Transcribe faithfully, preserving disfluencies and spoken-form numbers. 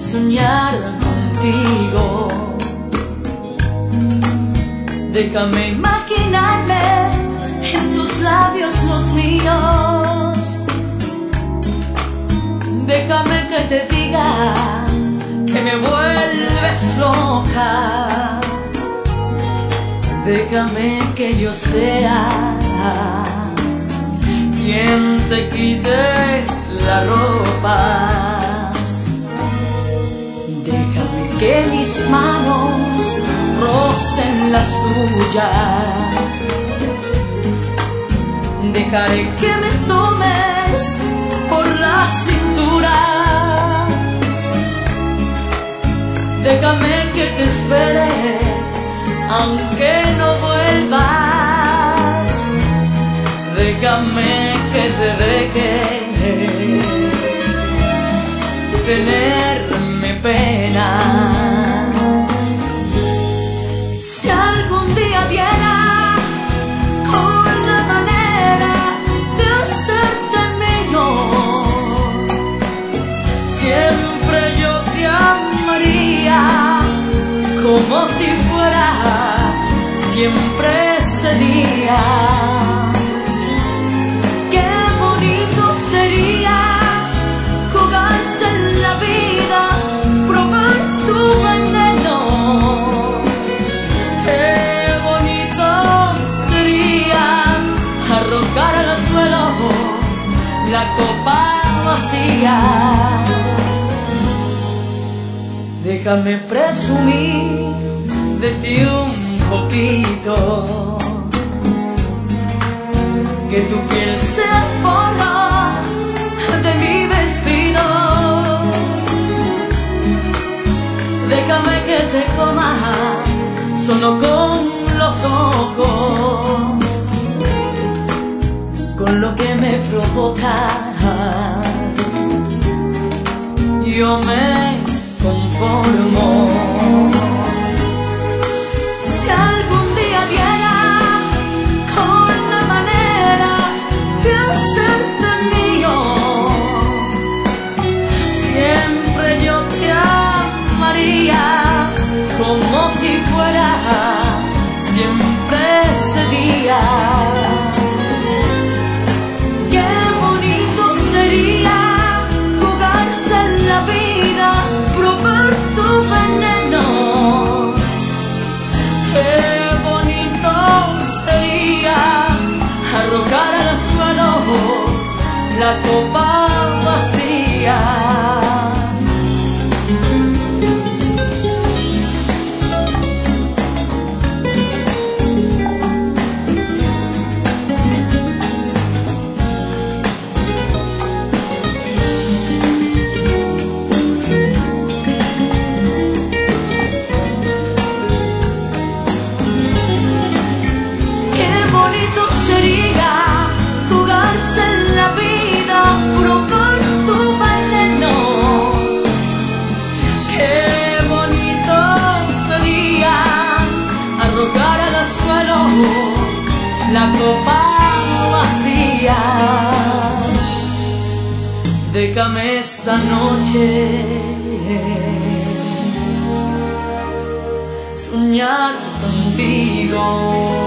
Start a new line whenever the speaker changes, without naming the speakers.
soñar contigo. Déjame imaginarme en tus labios los míos. Déjame que te diga que me vuelves loca. Déjame que yo sea quien te quite la ropa. Déjame que mis manos rocen las tuyas. Dejaré que me tomes por la cintura. Déjame que te espere aunque no vuelvas. Déjame que te deje tenerme pena. Si algún día diera con la manera de hacerte mío, siempre yo te amaría como si fuera siempre ese día. Qué bonito sería jugarse en la vida, probar tu veneno. Qué bonito sería arrojar al suelo la copa vacía. Déjame presumir de ti un poquito, que tu piel sea forma de mi vestido. Déjame que te coma solo con los ojos, con lo que me provoca yo me conformo. Si algún día diera con la manera de hacerte mío, siempre yo te amaría como si fuera siempre ese día. Qué bonito sería jugarse en la vida, probar tu veneno. Qué bonito sería arrojar al suelo la copa vacía. La copa vacía. Déjame esta noche soñar contigo.